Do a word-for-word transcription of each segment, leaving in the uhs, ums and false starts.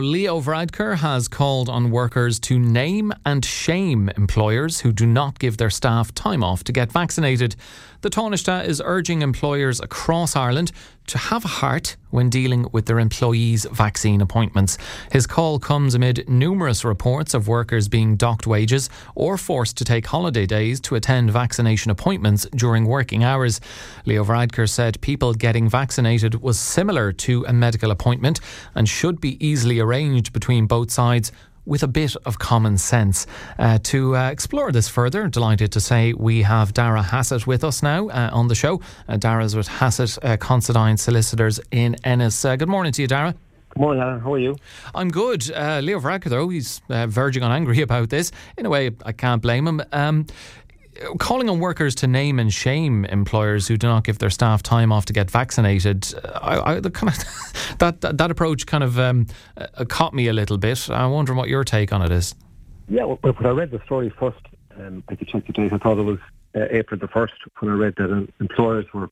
Leo Varadkar has called on workers to name and shame employers who do not give their staff time off to get vaccinated. The Taoiseach is urging employers across Ireland to have a heart when dealing with their employees' vaccine appointments. His call comes amid numerous reports of workers being docked wages or forced to take holiday days to attend vaccination appointments during working hours. Leo Varadkar said people getting vaccinated was similar to a medical appointment and should be easily arranged between both sides with a bit of common sense. Uh, to uh, explore this further, delighted to say we have Dara Hassett with us now uh, on the show. Uh, Dara's with Hassett uh, Considine Solicitors in Ennis. Uh, good morning to you, Dara. Good morning, Alan. How are you? I'm good. Uh, Leo Varadkar, though, he's uh, verging on angry about this. In a way, I can't blame him. Um, calling on workers to name and shame employers who do not give their staff time off to get vaccinated, I, I, the kind of that, that that approach kind of um, uh, caught me a little bit. I'm wondering what your take on it is. Yeah, well, when I read the story first, um, I could check the date. I thought it was uh, April the first when I read that um, employers were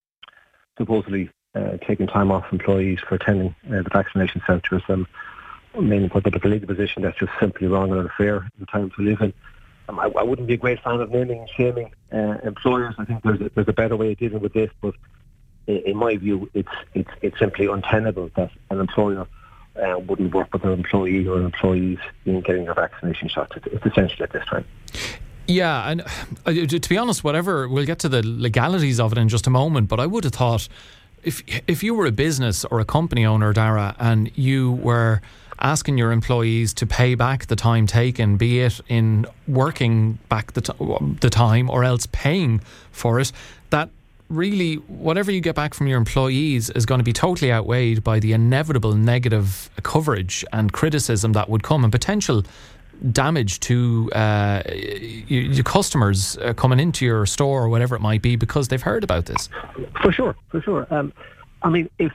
supposedly uh, taking time off employees for attending uh, the vaccination centres. Um, mainly put up at the legal position that's just simply wrong and unfair in the times we live in. Um, I, I wouldn't be a great fan of naming and shaming uh, employers. I think there's a, there's a better way of dealing with this, but in, in my view, it's it's it's simply untenable that an employer uh, wouldn't work with an employee or employees in getting their vaccination shots. It's, it's essential at this time. Yeah, and uh, to be honest, whatever, we'll get to the legalities of it in just a moment, but I would have thought if if you were a business or a company owner, Dara, and you were asking your employees to pay back the time taken, be it in working back the, t- the time or else paying for it, that really whatever you get back from your employees is going to be totally outweighed by the inevitable negative coverage and criticism that would come and potential damage to uh, your, your customers uh, coming into your store or whatever it might be because they've heard about this. For sure, for sure. Um, I mean, if...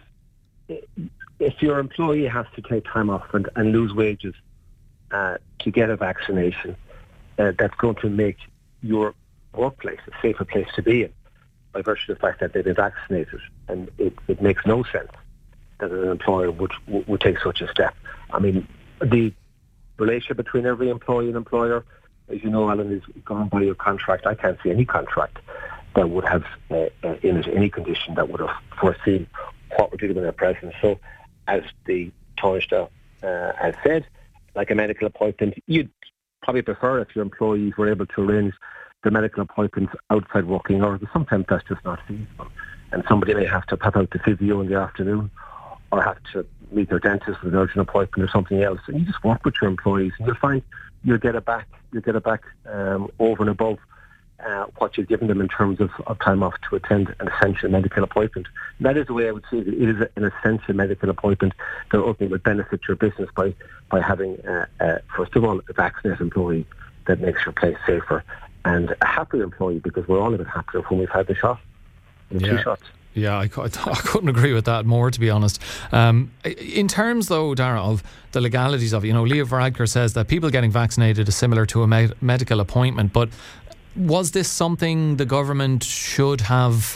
If your employee has to take time off and, and lose wages uh, to get a vaccination, uh, that's going to make your workplace a safer place to be in by virtue of the fact that they've been vaccinated. And it, it makes no sense that an employer would would take such a step. I mean, the relationship between every employee and employer, as you know, Alan, is gone by your contract. I can't see any contract that would have uh, uh, in it any condition that would have foreseen what we're doing in their presence. So, as the Taoiseach uh, has said, like a medical appointment, you'd probably prefer if your employees were able to arrange their medical appointments outside working hours, but sometimes that's just not feasible. And somebody may have to pop out to physio in the afternoon or have to meet their dentist with an urgent appointment or something else. And you just work with your employees and you'll find you'll get it back, you'll get it back um, over and above Uh, what you've given them in terms of, of time off to attend an essential medical appointment. And that is the way I would say it. It is an essential medical appointment that ultimately would benefit your business by, by having, uh, uh, first of all, a vaccinated employee that makes your place safer and a happier employee, because we're all a bit happier when we've had the shot, the yeah. two shots. Yeah, I, I couldn't agree with that more, to be honest. Um, in terms, though, Dara, of the legalities of it, you know, Leo Varadkar says that people getting vaccinated is similar to a med- medical appointment, but was this something the government should have,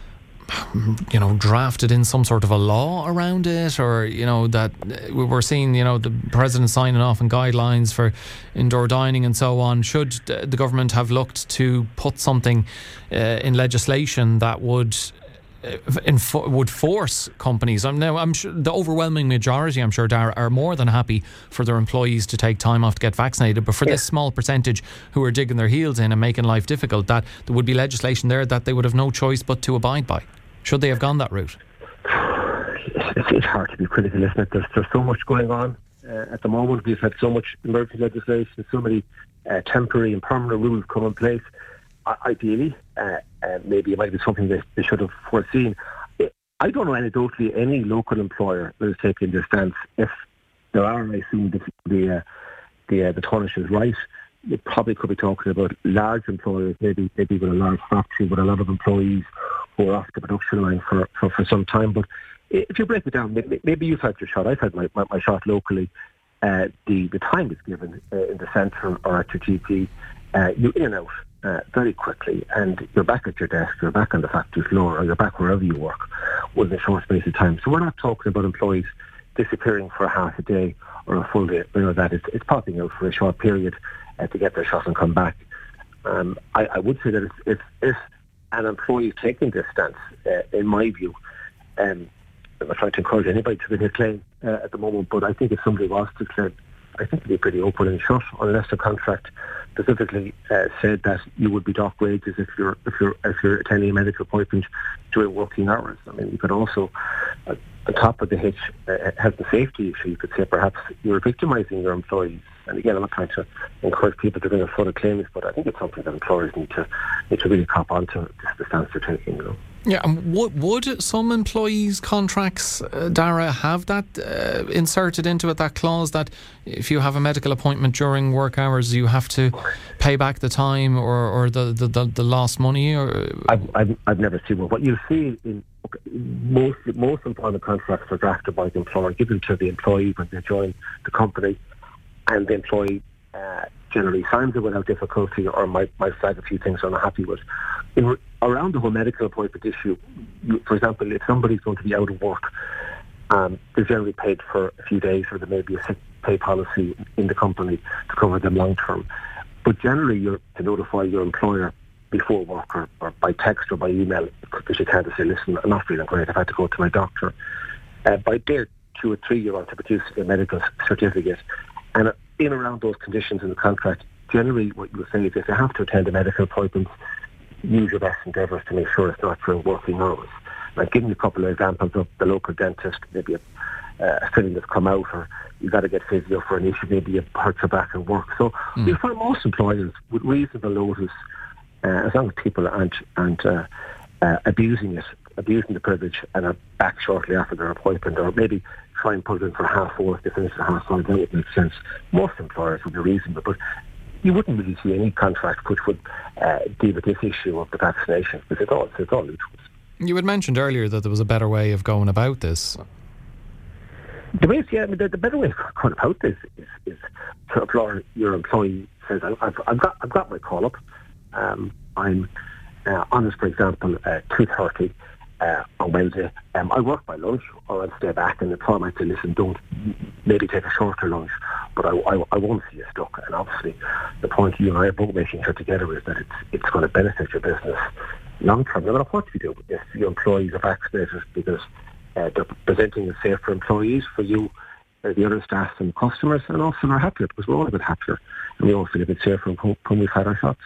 you know, drafted in some sort of a law around it, or, you know, that we're seeing, you know, the president signing off on guidelines for indoor dining and so on? Should the government have looked to put something uh, in legislation that would Info- would force companies? I'm now I'm sure the overwhelming majority, I'm sure, Dara, are more than happy for their employees to take time off to get vaccinated, but for yeah. this small percentage who are digging their heels in and making life difficult, that there would be legislation there that they would have no choice but to abide by. Should they have gone that route? It's, it's hard to be critical, isn't it? There's, there's so much going on uh, at the moment. We've had so much emergency legislation, so many uh, temporary and permanent rules come in place. Uh, ideally, uh, uh, maybe it might be something that they should have foreseen. I don't know anecdotally any local employer that is taking this stance. If there are, I assume the the uh, the, uh, the Taoiseach is right. You probably could be talking about large employers, maybe maybe with a large factory with a lot of employees who are off the production line for, for, for some time. But if you break it down, maybe, maybe you've had your shot. I've had my, my, my shot locally. Uh, the, the time is given uh, in the centre or at your G P. Uh, you're in and out uh, very quickly, and you're back at your desk, you're back on the factory floor, or you're back wherever you work within a short space of time. So we're not talking about employees disappearing for a half a day or a full day, you know, that it's, it's popping out for a short period uh, to get their shot and come back. Um, I, I would say that if, if, if an employee is taking this stance, uh, in my view, um, I'm not trying to encourage anybody to bring a claim uh, at the moment, but I think if somebody was to claim, I think it'd be pretty open and shut, unless the contract specifically uh, said that you would be docked wages if you're if you're if you're attending a medical appointment during working hours. I mean, you could also, uh, on top of the hitch, uh, health and safety issue, you could say perhaps you're victimising your employees. And again, I'm not trying to encourage people to bring a further claims, but I think it's something that employers need to need to really cop onto, just the stance they're taking, you know. Yeah, and would, would some employees' contracts, uh, Dara, have that uh, inserted into it, that clause that if you have a medical appointment during work hours, you have to pay back the time or, or the, the, the, the lost money? Or I've, I've, I've never seen one. What you see in most most employment contracts are drafted by the employer, given to the employee when they join the company, and the employee uh, generally signs it without difficulty or might, might flag a few things they're not happy with. In, around the whole medical appointment issue, you, for example, if somebody's going to be out of work, um, they're generally paid for a few days, or there may be a sick pay policy in the company to cover them long term. But generally, you're to notify your employer before work or, or by text or by email, because you can't say, listen, I'm not feeling great, I've had to go to my doctor. Uh, by day two or three, you're on to produce a medical certificate. And in around those conditions in the contract, generally what you would say is if you have to attend a medical appointment, use your best endeavours to make sure it's not during working hours. And I've given you a couple of examples of the local dentist, maybe a, uh, a filling that's come out, or you've got to get physio for an issue, maybe you hurt your back at work. So mm. we find most employers with reasonable notice, uh, as long as people aren't, aren't uh, uh, abusing it, abusing the privilege and are back shortly after their appointment, or maybe try and put it in for half four if they finish at half five, that would make sense. Most employers would be reasonable, but you wouldn't really see any contract which would uh, deal with this issue of the vaccination, because it's all, it's all new to us. You had mentioned earlier that there was a better way of going about this. The way, yeah, I mean, the, the better way of going about this is, is to employ your employee says, I've, I've got I've got my call up. Um, I'm uh, on this, for example, uh, two thirty uh, on Wednesday. Um, I work by lunch, or I'll stay back, and the employer might say, listen, don't, maybe take a shorter lunch, but I, I, I won't see you stuck. And obviously, the point you and I are both making sure together is that it's it's going to benefit your business long term, no matter what you do. If your employees are vaccinated, because uh, they're presenting as safe for employees, for you, uh, the other staff and customers, and also are happier, because we're all a bit happier, and we all feel a bit safer when we've had our shots.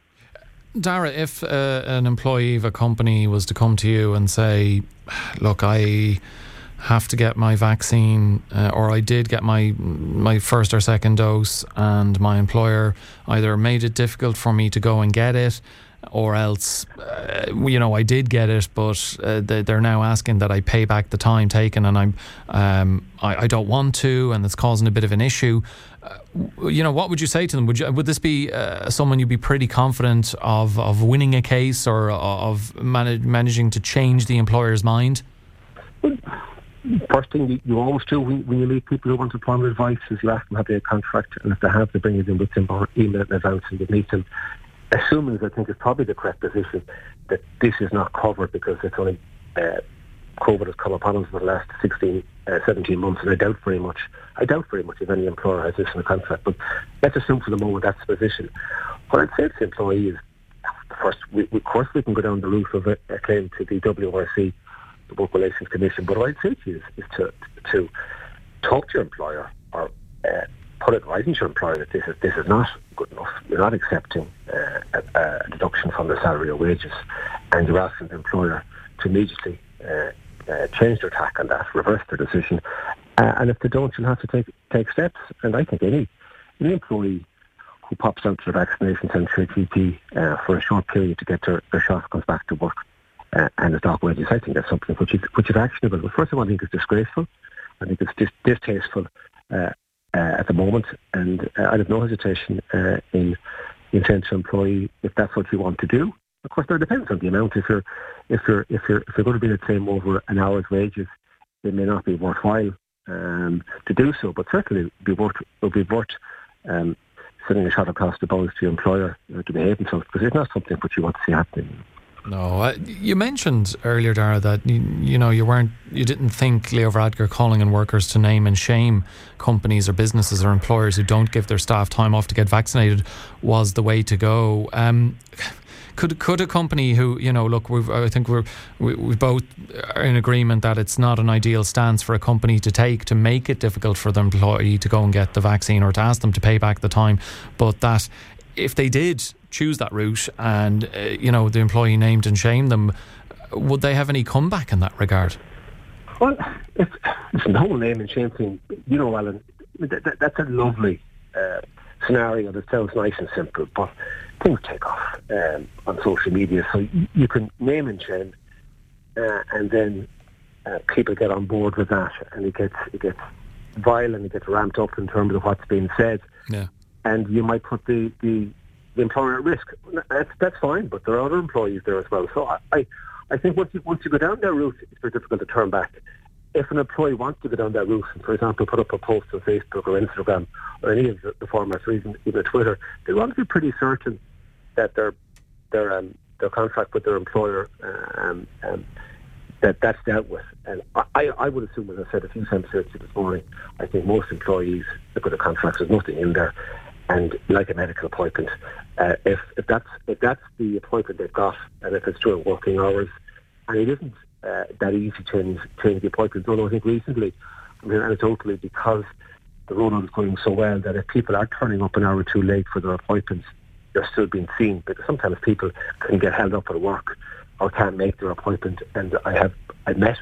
Dara, if uh, an employee of a company was to come to you and say, look, I have to get my vaccine, uh, or I did get my my first or second dose, and my employer either made it difficult for me to go and get it, or else, uh, you know, I did get it, but uh, they, they're now asking that I pay back the time taken, and I'm, um, I, I don't want to, and it's causing a bit of an issue. Uh, you know, what would you say to them? Would you, would this be uh, someone you'd be pretty confident of, of winning a case, or of manage, managing to change the employer's mind? Well, first thing you, you always do when, when you meet people who want employment advice is you ask them have they a contract, and if they have, they bring it in with them or email it in advance and you meet them. Assuming, as I think is probably the correct position, that this is not covered because it's only uh, COVID has come upon us for the last sixteen, uh, seventeen months, and I doubt very much, I doubt very much if any employer has this in a contract. But let's assume for the moment that's the position. What I'd say to the employee is, first, we, we, of course, we can go down the route of a, a claim to the W R C, the Work Relations Commission. But what I'd say to you is, is to to talk to your employer, or uh, put it right into your employer that this is this is not good enough. You're not accepting uh, a, a deduction from the salary or wages, and you're asking the employer to immediately uh, uh, change their tack on that, reverse their decision. Uh, and if they don't, you'll have to take take steps. And I think any any employee who pops out to the vaccination centre at G P uh, for a short period to get their, their shot comes back to work uh, and is docked wages, I think that's something which is which is actionable. But first of all, I think it's disgraceful. I think it's dis- distasteful. Uh, Uh, at the moment, and uh, I have no hesitation uh, in in saying to an employee, if that's what you want to do. Of course, there depends on the amount. If you're if you're if you're if you're going to be the same over an hour's wages, it may not be worthwhile um, to do so. But certainly, it'll be worth it'll be worth um, sending a shot across the bones to your employer uh, to behave himself, because it's not something which you want to see happening. No, uh, you mentioned earlier, Dara, that you, you know you weren't, you didn't think Leo Varadkar calling on workers to name and shame companies or businesses or employers who don't give their staff time off to get vaccinated was the way to go. Um, could could a company who, you know, look, we've, I think we're we, we both are in agreement that it's not an ideal stance for a company to take to make it difficult for the employee to go and get the vaccine or to ask them to pay back the time, but that if they did choose that route and uh, you know the employee named and shamed them, would they have any comeback in that regard? Well, it's, it's the whole name and shame thing. You know, Alan, that, that, that's a lovely uh, scenario that sounds nice and simple, but things take off um, on social media. So you, you can name and shame, uh, and then uh, people get on board with that, and it gets it gets violent, it gets ramped up in terms of what's being said. Yeah. And you might put the, the, the employer at risk. That's, that's fine, but there are other employees there as well. So I, I, I think once you once you go down that route, it's very difficult to turn back. If an employee wants to go down that route, and for example, put up a post on Facebook or Instagram or any of the, the formats, or even, even Twitter, they want to be pretty certain that their their um, their contract with their employer um, um, that that's dealt with. And I, I would assume, as I said a few times here this morning, I think most employees look at the contracts. There's nothing in there. And like a medical appointment, uh, if, if that's if that's the appointment they've got, and if it's during working hours, and it isn't uh, that easy to change, change the appointment. Although I think recently, I mean, anecdotally, because the rollout is going so well, that if people are turning up an hour too late for their appointments, they're still being seen. Because sometimes people can get held up at work or can't make their appointment. And I have I met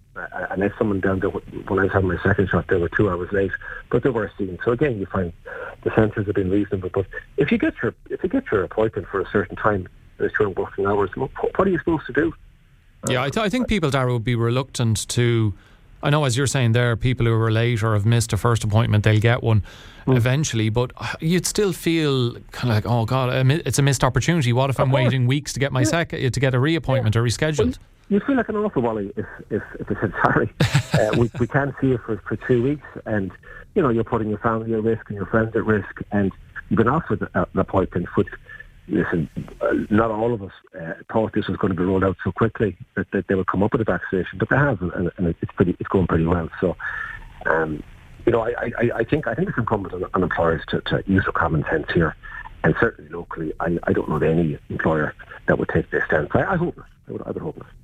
I met someone down there when I was having my second shot. They were two hours late, but they were seen. So again, you find the centres have been reasonable. But if you get your if you get your appointment for a certain time, and it's during working hours, what are you supposed to do? Yeah, I, th- I think people, Dara, would be reluctant to. I know, as you're saying there, people who are late or have missed a first appointment, they'll get one mm. eventually, but you'd still feel kind of like, oh God, it's a missed opportunity. What if I'm waiting weeks to get my yeah. second, to get a reappointment yeah. or rescheduled? Well, you feel like an awful wally if if, if they said sorry. uh, we we can't see you for, for two weeks, and you know you're putting your family at risk and your friends at risk, and you've been offered an appointment. Which, listen, uh, not all of us uh, thought this was going to be rolled out so quickly that, that they would come up with a vaccination, but they have, and, and it's pretty it's going pretty well. So, um, you know, I, I, I think I think it's incumbent on, on employers to, to use their common sense here, and certainly locally, I, I don't know of any employer that would take this stance. I, I hope not. I would, I would hope not.